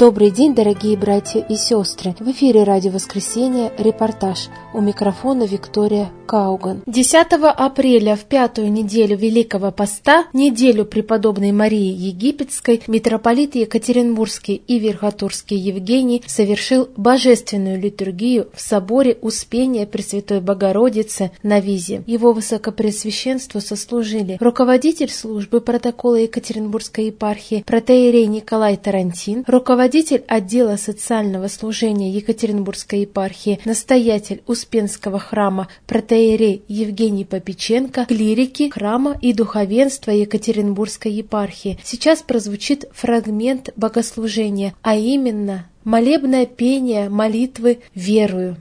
Добрый день, дорогие братья и сестры! В эфире Радио Воскресенье, репортаж. У микрофона Виктория Кауган. 10 апреля, в пятую неделю Великого Поста, неделю преподобной Марии Египетской, митрополит Екатеринбургский и Верхотурский Евгений совершил божественную литургию в соборе Успения Пресвятой Богородицы на Визе. Его высокопреосвященству сослужили руководитель службы протокола Екатеринбургской епархии протоиерей Николай Тарантин, руководитель отдела социального служения Екатеринбургской епархии, настоятель Успенского храма протоиерей Евгений Попеченко, клирики храма и духовенства Екатеринбургской епархии. Сейчас прозвучит фрагмент богослужения, а именно молебное пение молитвы «Верую».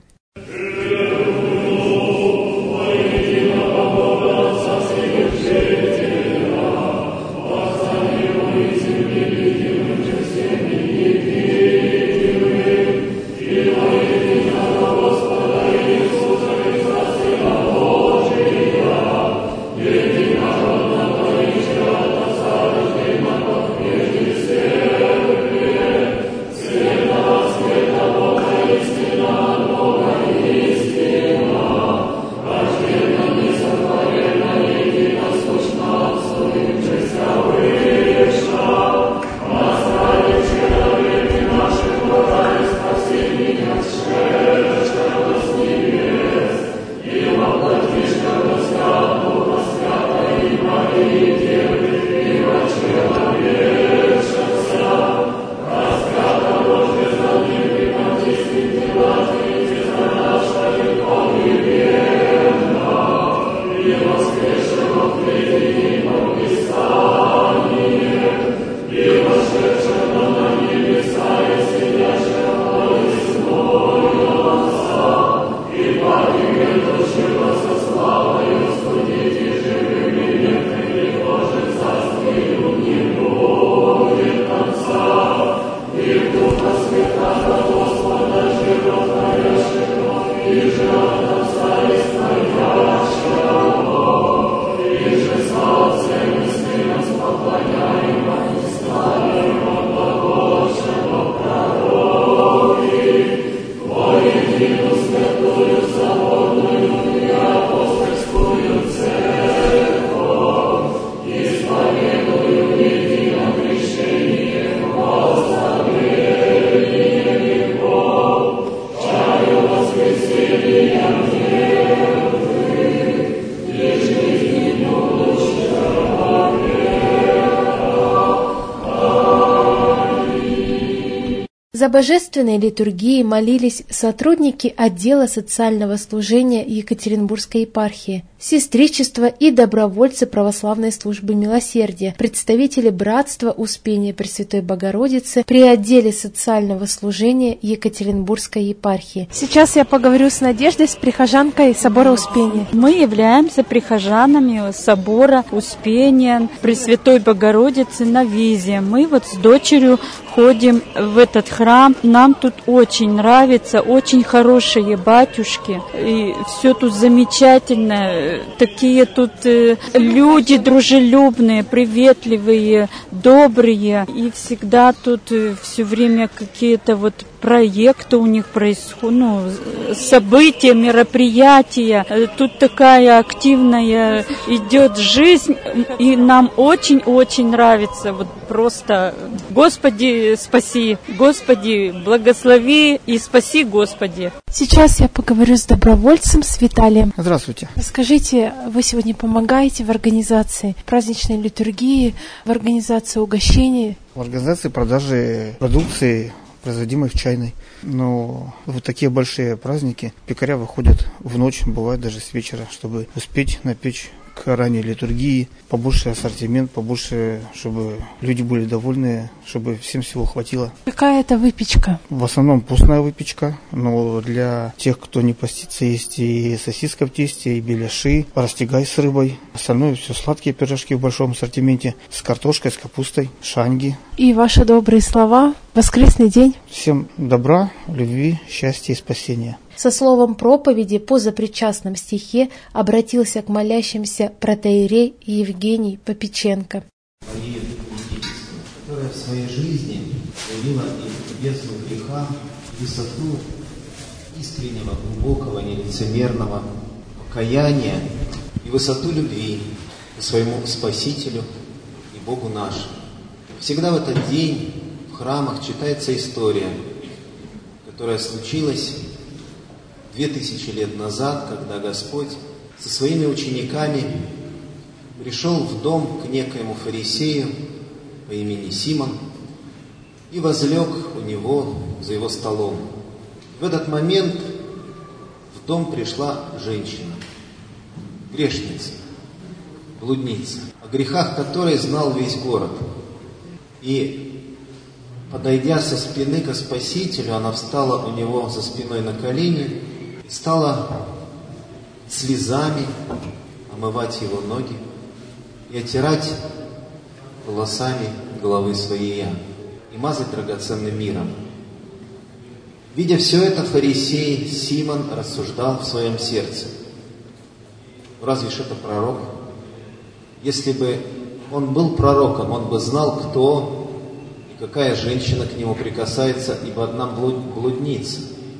За божественной литургией молились сотрудники отдела социального служения Екатеринбургской епархии, сестричество и добровольцы православной службы милосердия, представители братства Успения Пресвятой Богородицы при отделе социального служения Екатеринбургской епархии. Сейчас я поговорю с Надеждой, с прихожанкой собора Успения. Мы являемся прихожанами собора Успения Пресвятой Богородицы на Визе. Мы с дочерью ходим в этот храм. Нам тут очень нравится, очень хорошие батюшки. И все тут замечательно. Такие тут люди дружелюбные, приветливые, добрые. И всегда тут все время какие-то проекты у них происходят, события, мероприятия. Тут такая активная идет жизнь, и нам очень-очень нравится. Просто Господи, спаси, Господи, благослови и спаси, Господи. Сейчас я поговорю с добровольцем, с Виталием. Здравствуйте. Скажите, вы сегодня помогаете в организации праздничной литургии, в организации угощений? В организации продажи продукции, производимой в чайной. Но такие большие праздники пекаря выходят в ночь, бывает даже с вечера, чтобы успеть напечь к ранней литургии, побольше ассортимент, побольше, чтобы люди были довольны, чтобы всем всего хватило. Какая это выпечка? В основном постная выпечка, но для тех, кто не постится, есть и сосиска в тесте, и беляши, растягай с рыбой. Остальное все сладкие пирожки в большом ассортименте, с картошкой, с капустой, шанги. И ваши добрые слова. Воскресный день. Всем добра, любви, счастья и спасения. Со словом проповеди по запричастном стихе обратился к молящимся протоиерей Евгений Попеченко. Мария Египетская, которая в своей жизни явила и бездну греха, высоту искреннего, глубокого, нелицемерного покаяния и высоту любви к своему Спасителю и Богу нашему. Всегда в этот день в храмах читается история, которая случилась 2000 лет назад, когда Господь со своими учениками пришел в дом к некоему фарисею по имени Симон и возлег у него за его столом. В этот момент в дом пришла женщина, грешница, блудница, о грехах которой знал весь город. И, подойдя со спины к Спасителю, она встала у него за спиной на колени и стала слезами омывать его ноги и оттирать волосами головы своей и мазать драгоценным миром. Видя все это, фарисей Симон рассуждал в своем сердце: разве ж это пророк? Если бы он был пророком, он бы знал, кто и какая женщина к нему прикасается, ибо одна блудница.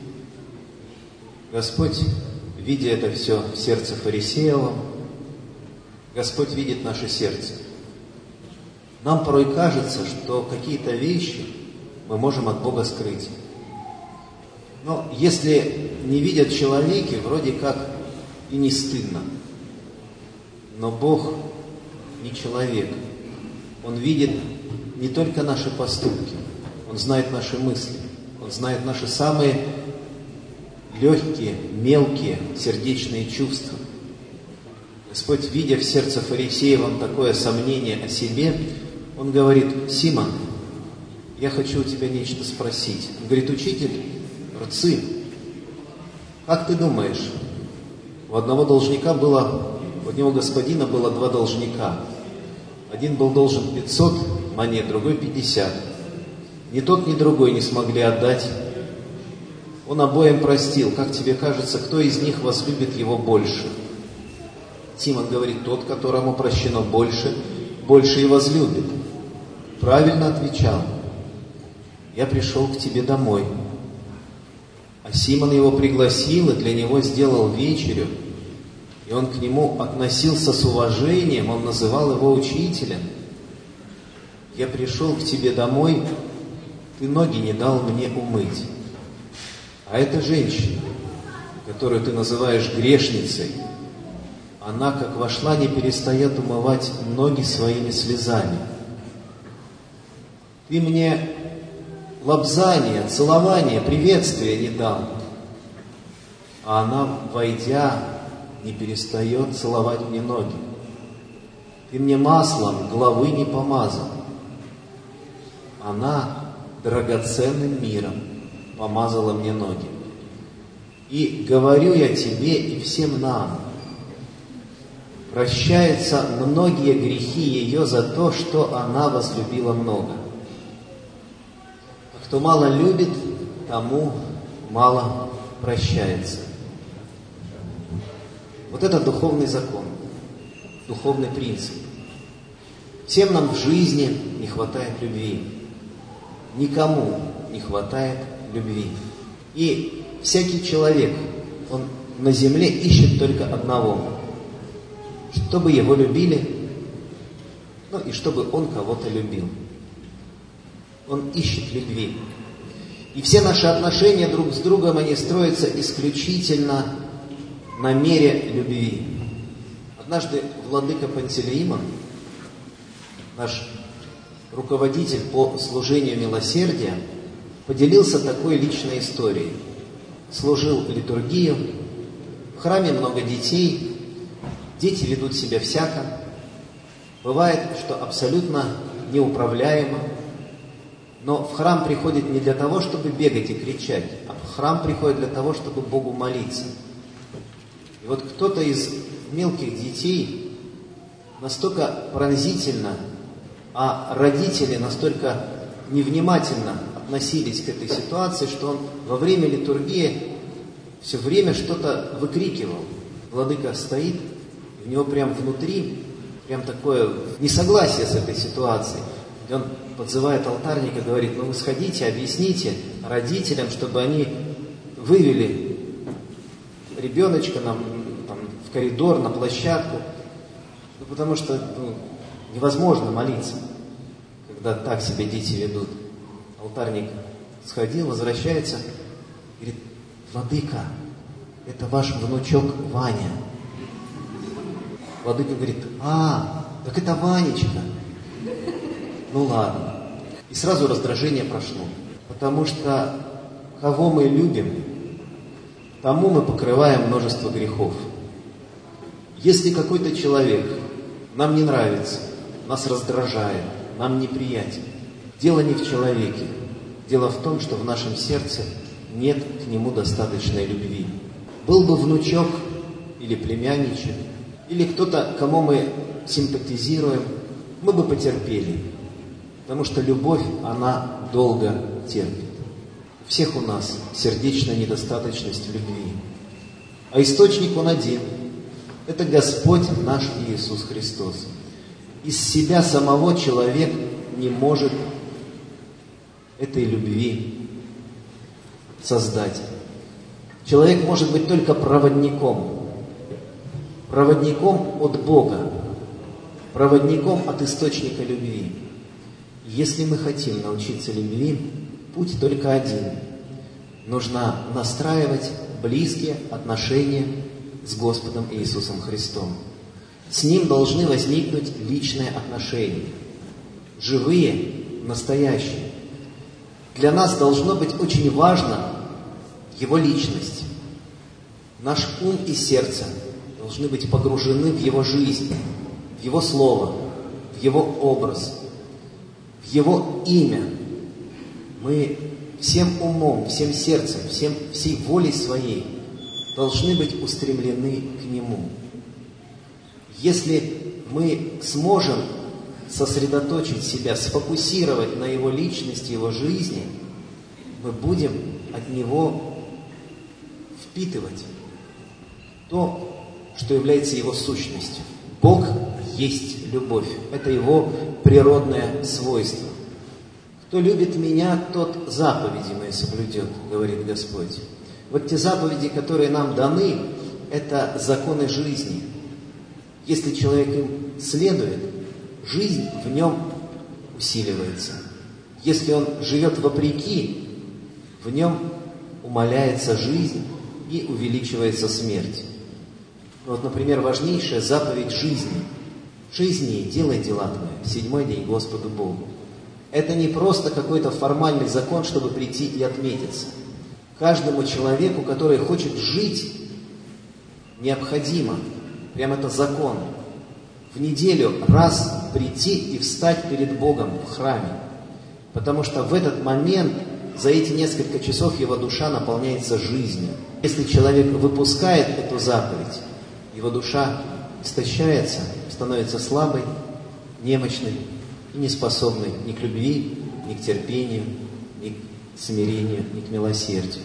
Господь, видя это все в сердце фарисеевом, Господь видит наше сердце. Нам порой кажется, что какие-то вещи мы можем от Бога скрыть. Но если не видят человеки, вроде как и не стыдно. Но Бог не человек. Он видит не только наши поступки, Он знает наши мысли, Он знает наши самые легкие, мелкие сердечные чувства. Господь, видя в сердце фарисеев такое сомнение о себе, Он говорит: Симон, я хочу у тебя нечто спросить. Он говорит: учитель, рцы, как ты думаешь, у одного господина было 2 должника. Один был должен 500 монет, другой 50. Ни тот, ни другой не смогли отдать. Он обоим простил. Как тебе кажется, кто из них возлюбит его больше? Симон говорит: тот, которому прощено больше, больше и возлюбит. Правильно отвечал: я пришел к тебе домой. А Симон его пригласил и для него сделал вечерю. И он к нему относился с уважением, он называл его учителем. Я пришел к тебе домой, ты ноги не дал мне умыть. А эта женщина, которую ты называешь грешницей, она, как вошла, не перестает умывать ноги своими слезами. Ты мне лобзания, целования, приветствия не дал. А она, войдя, не перестает целовать мне ноги. Ты мне маслом головы не помазал. Она драгоценным миром помазала мне ноги. И говорю я тебе и всем нам, прощаются многие грехи ее за то, что она возлюбила много. А кто мало любит, тому мало прощается. Вот это духовный закон, духовный принцип. Всем нам в жизни не хватает любви. Никому не хватает любви. И всякий человек, он на земле ищет только одного: чтобы его любили, и чтобы он кого-то любил. Он ищет любви. И все наши отношения друг с другом, они строятся исключительно на мере любви. Однажды владыка Пантелеимон, наш руководитель по служению милосердия, поделился такой личной историей. Служил литургию, в храме много детей, дети ведут себя всяко. Бывает, что абсолютно неуправляемо. Но в храм приходит не для того, чтобы бегать и кричать, а в храм приходит для того, чтобы Богу молиться. И вот кто-то из мелких детей настолько пронзительно, а родители настолько невнимательно относились к этой ситуации, что он во время литургии все время что-то выкрикивал. Владыка стоит, и у него прям внутри прям такое несогласие с этой ситуацией. И он подзывает алтарника, говорит: ну вы сходите, объясните родителям, чтобы они вывели ребеночка в коридор, на площадку. Ну, потому что невозможно молиться, когда так себя дети ведут. Алтарник сходил, возвращается, говорит: владыка, это ваш внучок Ваня. Владыка говорит: так это Ванечка. Ну ладно. И сразу раздражение прошло. Потому что кого мы любим, тому мы покрываем множество грехов. Если какой-то человек нам не нравится, нас раздражает, нам неприятен, дело не в человеке. Дело в том, что в нашем сердце нет к нему достаточной любви. Был бы внучок или племянничек, или кто-то, кому мы симпатизируем, мы бы потерпели. Потому что любовь, она долго терпит. У всех у нас сердечная недостаточность в любви. А источник он один. Это Господь наш Иисус Христос. Из себя самого человек не может этой любви создать. Человек может быть только проводником. Проводником от Бога. Проводником от источника любви. Если мы хотим научиться любви, путь только один. Нужно настраивать близкие отношения с Господом Иисусом Христом. С Ним должны возникнуть личные отношения. Живые, настоящие. Для нас должно быть очень важно Его личность. Наш ум и сердце должны быть погружены в Его жизнь, в Его Слово, в Его образ, в Его имя. Мы всем умом, всем сердцем, всей волей своей должны быть устремлены к Нему. Если мы сможем сосредоточить себя, сфокусировать на Его личности, Его жизни, мы будем от Него впитывать то, что является Его сущностью. Бог есть любовь. Это Его природное свойство. Кто любит Меня, тот заповеди Мои соблюдет, говорит Господь. Вот те заповеди, которые нам даны, это законы жизни. Если человек им следует, жизнь в нем усиливается. Если он живет вопреки, в нем умаляется жизнь и увеличивается смерть. Вот, например, важнейшая заповедь жизни. Жизни делай дела твои в 7-й день Господу Богу. Это не просто какой-то формальный закон, чтобы прийти и отметиться. Каждому человеку, который хочет жить, необходимо, прям это закон, в неделю раз прийти и встать перед Богом в храме. Потому что в этот момент, за эти несколько часов, его душа наполняется жизнью. Если человек выпускает эту заповедь, его душа истощается, становится слабой, немощной и неспособной ни к любви, ни к терпению, ни к смирению, ни к милосердию.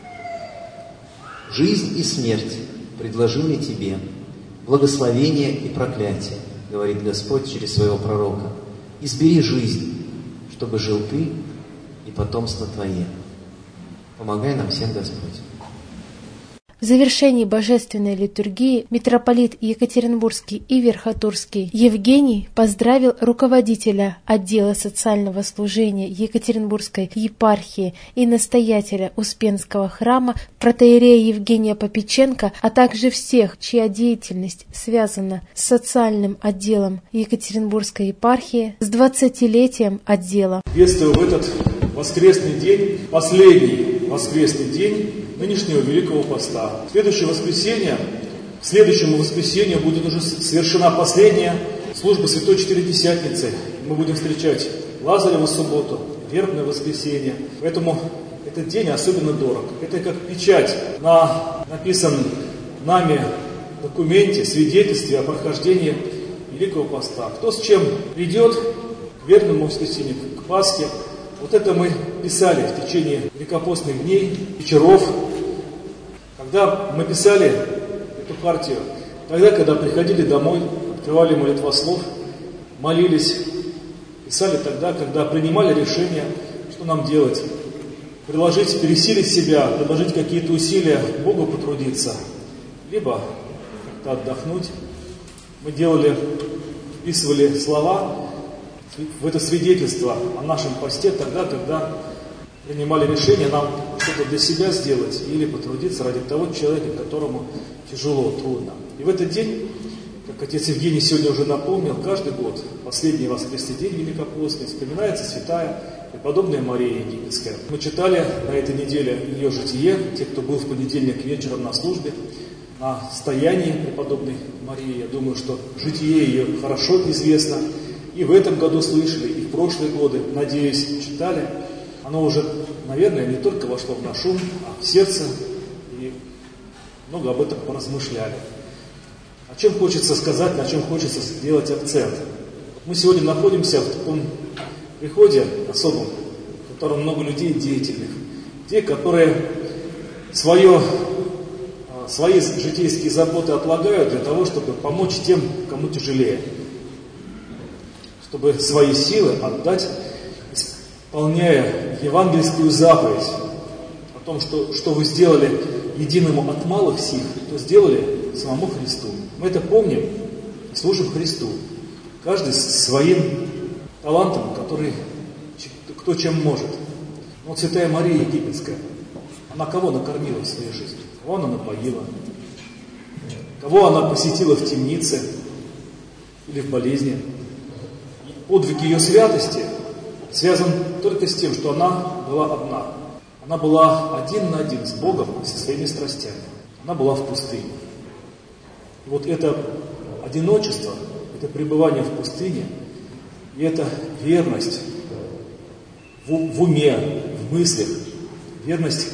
Жизнь и смерть предложили тебе, благословение и проклятие, говорит Господь через своего пророка. Избери жизнь, чтобы жил ты и потомство твое. Помогай нам всем, Господь. В завершении божественной литургии митрополит Екатеринбургский и Верхотурский Евгений поздравил руководителя отдела социального служения Екатеринбургской епархии и настоятеля Успенского храма протоиерея Евгения Попеченко, а также всех, чья деятельность связана с социальным отделом Екатеринбургской епархии, с 20-летием отдела. Приветствую в этот воскресный день, последний воскресный день нынешнего Великого Поста. К следующему воскресенью будет уже совершена последняя служба Святой Четыредесятницы. Мы будем встречать Лазареву субботу, вербное воскресенье. Поэтому этот день особенно дорог. Это как печать на написанном нами документе, свидетельстве о прохождении Великого Поста. Кто с чем придет к вербному воскресенью, к Пасхе, вот это мы писали в течение великопостных дней, вечеров. Когда мы писали эту партию, тогда, когда приходили домой, открывали молитвослов, молились Писали тогда, когда принимали решение, что нам делать. Пересилить себя, предложить какие-то усилия, Богу потрудиться, либо как-то отдохнуть. Мы вписывали слова в это свидетельство о нашем посте тогда, когда принимали решение нам что-то для себя сделать или потрудиться ради того человека, которому тяжело, трудно. И в этот день, как отец Евгений сегодня уже напомнил, каждый год, последний воскресный день Великопостный, вспоминается святая преподобная Мария Египетская. Мы читали на этой неделе ее житие, те, кто был в понедельник вечером на службе, на стоянии преподобной Марии. Я думаю, что житие ее хорошо известно. И в этом году слышали, и в прошлые годы, надеюсь, читали. Оно уже, наверное, не только вошло в наш ум, а в сердце, и много об этом поразмышляли. О чем хочется сказать, на чем хочется сделать акцент. Мы сегодня находимся в таком приходе особом, в котором много людей деятельных. Те, которые свои житейские заботы отлагают для того, чтобы помочь тем, кому тяжелее. Чтобы свои силы отдать, исполняя евангельскую заповедь о том, что вы сделали единому от малых сил, то сделали самому Христу. Мы это помним и служим Христу. Каждый своим талантом, кто чем может. Вот святая Мария Египетская, она кого накормила в своей жизни? Кого она напоила? Кого она посетила в темнице или в болезни? Подвиг ее святости связан только с тем, что она была одна. Она была один на один с Богом и со своими страстями. Она была в пустыне. И вот это одиночество, это пребывание в пустыне, и это верность в уме, в мыслях, верность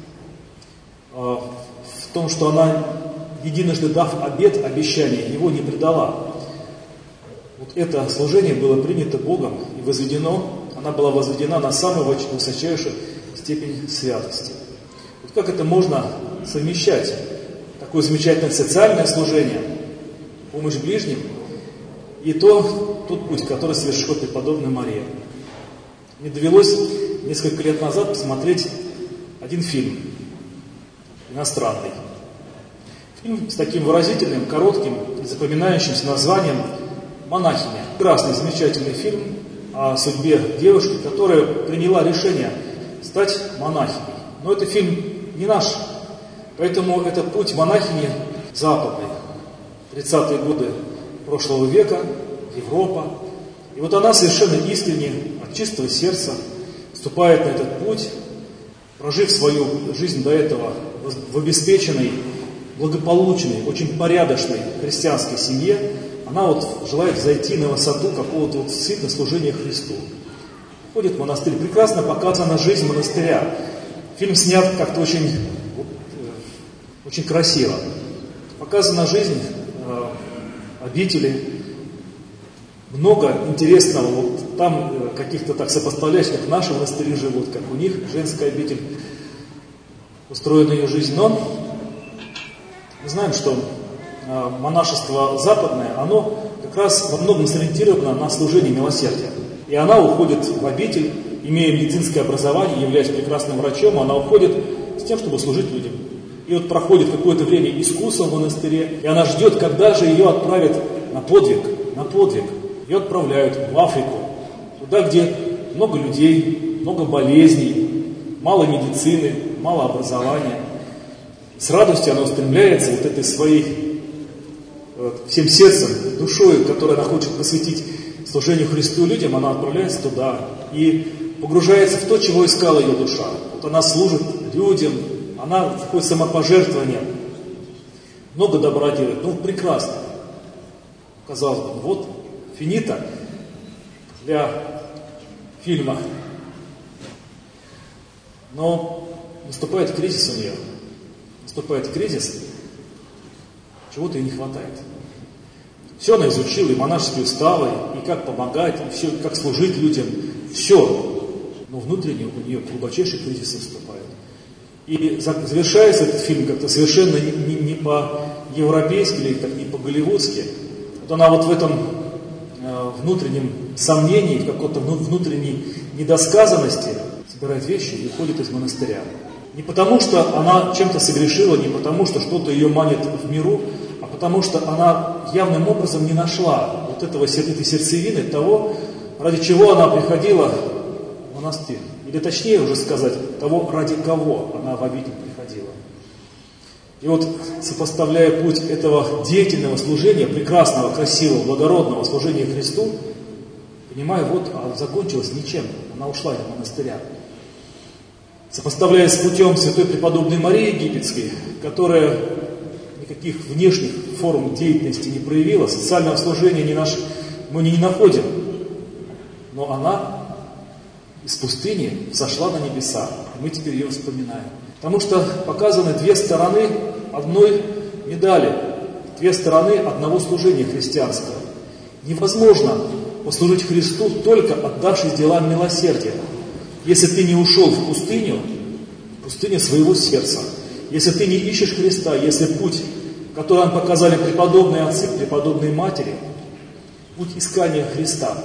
в том, что она, единожды дав обет, обещание, его не предала. Вот это служение было принято Богом и возведено, она была возведена на самую высочайшую степень святости. Вот как это можно совмещать? Такое замечательное социальное служение, помощь ближним, и тот путь, который совершила преподобная Мария. Мне довелось несколько лет назад посмотреть один фильм, иностранный. Фильм с таким выразительным, коротким и запоминающимся названием «Монахиня». Прекрасный, замечательный фильм о судьбе девушки, которая приняла решение стать монахиней. Но это фильм не наш, поэтому это путь монахини западной. 30-е годы прошлого века, Европа. И вот она совершенно искренне, от чистого сердца вступает на этот путь, прожив свою жизнь до этого в обеспеченной, благополучной, очень порядочной христианской семье, она вот желает зайти на высоту какого-то вот действительно служения Христу. Ходит в монастырь. Прекрасно показана жизнь монастыря. Фильм снят как-то очень красиво. Показана жизнь обители. Много интересного. Вот там каких-то так сопоставляешь, как наши монастыри живут, как у них женская обитель устроена ее жизнь. Но мы знаем, что монашество западное, оно как раз во многом сориентировано на служение милосердия. И она уходит в обитель, имея медицинское образование, являясь прекрасным врачом, она уходит с тем, чтобы служить людям. И вот проходит какое-то время искусство в монастыре, и она ждет, когда же ее отправят на подвиг. Ее отправляют в Африку, туда, где много людей, много болезней, мало медицины, мало образования. С радостью она устремляется вот этой своей всем сердцем, душой, которую она хочет посвятить служению Христу и людям, она отправляется туда и погружается в то, чего искала ее душа. Вот она служит людям, она такое самопожертвование, много добра делает, прекрасно. Казалось бы, вот финита для фильма. Но наступает кризис у нее. Наступает кризис, чего-то ей не хватает. Все она изучила, и монашеские уставы, и как помогать, и все, как служить людям. Все. Но внутренне у нее глубочайший кризис наступает. И завершается этот фильм как-то совершенно не по-европейски или не по-голливудски. Вот она вот в внутреннем сомнении, в какой-то внутренней недосказанности собирает вещи и уходит из монастыря. Не потому, что она чем-то согрешила, не потому, что что-то ее манит в миру, а потому, что она явным образом не нашла вот этой сердцевины того, ради чего она приходила в монастырь. Или точнее уже сказать, того, ради кого она в обитель приходила. И вот, сопоставляя путь этого деятельного служения, прекрасного, красивого, благородного служения Христу, понимаю, вот, а закончилось ничем. Она ушла из монастыря. Сопоставляя с путем святой преподобной Марии Египетской, которая никаких внешних форм деятельности не проявила, социального служения мы не находим. Но она из пустыни сошла на небеса, и мы теперь ее вспоминаем. Потому что показаны две стороны одной медали, две стороны одного служения христианского. Невозможно послужить Христу, только отдавшись делам милосердия. Если ты не ушел в пустыню своего сердца, если ты не ищешь Христа, если путь, который нам показали преподобные отцы, преподобные матери, путь искания Христа,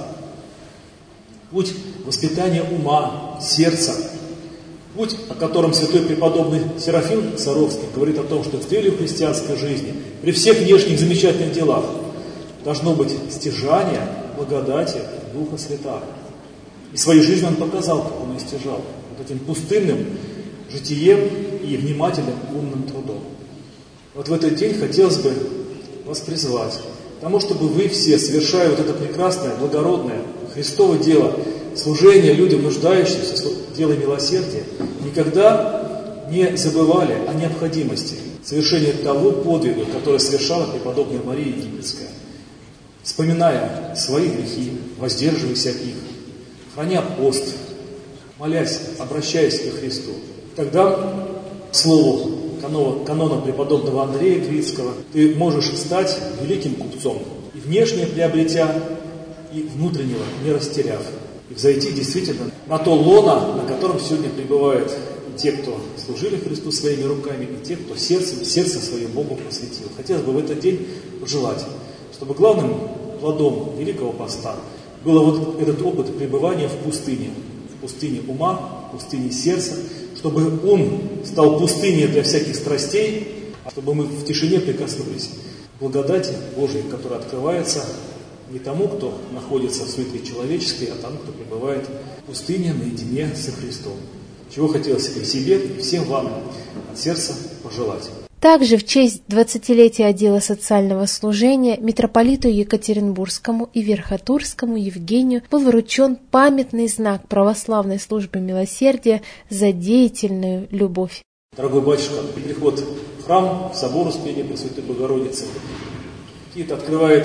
путь воспитания ума, сердца, путь, о котором святой преподобный Серафим Саровский говорит о том, что в целью христианской жизни, при всех внешних замечательных делах, должно быть стяжание благодати Духа Святаго. И своей жизнью он показал, как он ее стяжал, вот этим пустынным житием и внимательным умным трудом. Вот в этот день хотелось бы вас призвать к тому, чтобы вы все, совершая вот это прекрасное, благородное, Христово дело, служение людям нуждающимся, дело милосердия, никогда не забывали о необходимости совершения того подвига, который совершала преподобная Мария Египетская, вспоминая свои грехи, воздерживаясь от них, храня пост, молясь, обращаясь ко Христу. Тогда, к слову канона преподобного Андрея Критского, ты можешь стать великим купцом, и внешнее приобретя, и внутреннего не растеряв, и взойти действительно на то лоно, на котором сегодня пребывают те, кто служили Христу своими руками, и те, кто сердце свое Богу посвятил. Хотелось бы в этот день пожелать, чтобы главным плодом Великого Поста было вот этот опыт пребывания в пустыне ума, в пустыне сердца, чтобы ум стал пустыней для всяких страстей, а чтобы мы в тишине прикоснулись к благодати Божией, которая открывается не тому, кто находится в суете человеческой, а тому, кто пребывает в пустыне наедине со Христом. Чего хотелось и себе, и всем вам от сердца пожелать. Также в честь 20-летия отдела социального служения митрополиту Екатеринбургскому и Верхотурскому Евгению был вручен памятный знак православной службы милосердия за деятельную любовь. Дорогой батюшка, приход в храм, в собор Успения Пресвятой Богородицы какие-то открывает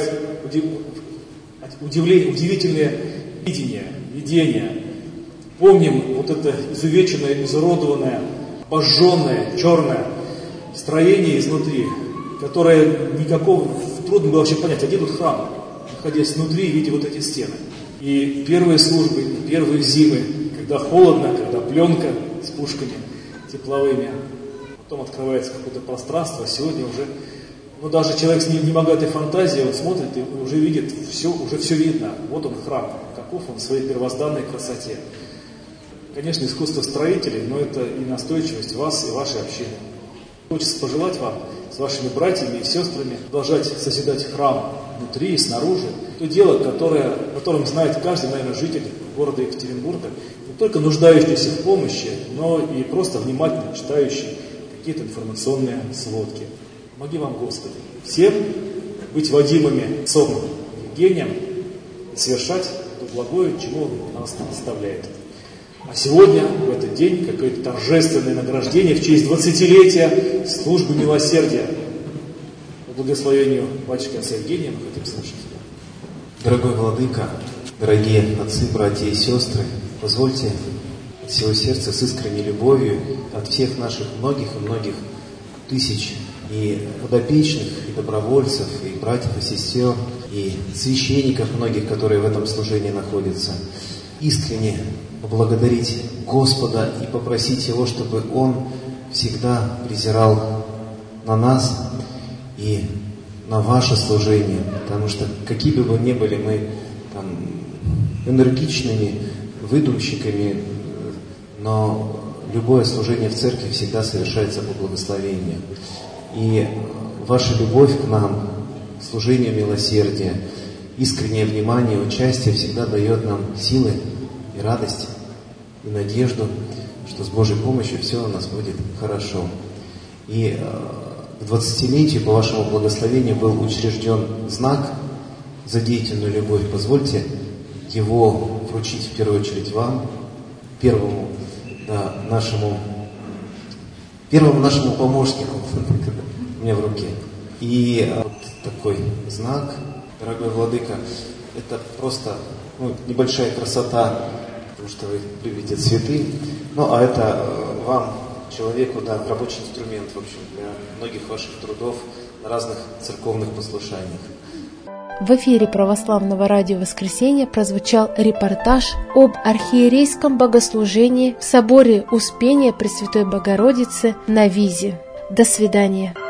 удивительные видения. Помним вот это изувеченное, изуродованное, обожженное, черное строение изнутри, которое трудно было вообще понять, а где тут храм, находясь внутри, видя вот эти стены. И первые службы, первые зимы, когда холодно, когда пленка с пушками тепловыми, потом открывается какое-то пространство, а сегодня уже, даже человек с небогатой фантазией, он смотрит и уже видит, уже все видно. Вот он храм, каков он в своей первозданной красоте. Конечно, искусство строителей, но это и настойчивость вас и вашей общины. Хочется пожелать вам с вашими братьями и сестрами продолжать созидать храм внутри и снаружи. То дело, которым знает каждый, наверное, житель города Екатеринбурга, не только нуждающийся в помощи, но и просто внимательно читающий какие-то информационные сводки. Помоги вам, Господи, всем быть водимыми отцом Евгением и совершать то благое, чему Он нас наставляет. А сегодня, в этот день, какое-то торжественное награждение в честь 20-летия службы милосердия. По благословению батюшки отца Евгения мы хотим слышать. Дорогой Владыка, дорогие отцы, братья и сестры, позвольте от всего сердца с искренней любовью от всех наших многих и многих тысяч и подопечных, и добровольцев, и братьев, и сестер, и священников многих, которые в этом служении находятся, искренне поблагодарить Господа и попросить Его, чтобы Он всегда презирал на нас и на ваше служение, потому что какие бы мы ни были мы там, энергичными выдумщиками, но любое служение в церкви всегда совершается по благословению. И ваша любовь к нам, служение милосердия, искреннее внимание, участие всегда дает нам силы и радость, и надежду, что с Божьей помощью все у нас будет хорошо. И к 20-летию по вашему благословению был учрежден знак за деятельную любовь. Позвольте его вручить в первую очередь вам, первому нашему помощнику у меня в руке. И вот такой знак, дорогой владыка, это просто небольшая красота, потому что вы любите цветы. Ну, а это вам, человеку, рабочий инструмент, в общем, для многих ваших трудов на разных церковных послушаниях. В эфире Православного радио «Воскресенье» прозвучал репортаж об архиерейском богослужении в соборе Успения Пресвятой Богородицы на Визе. До свидания.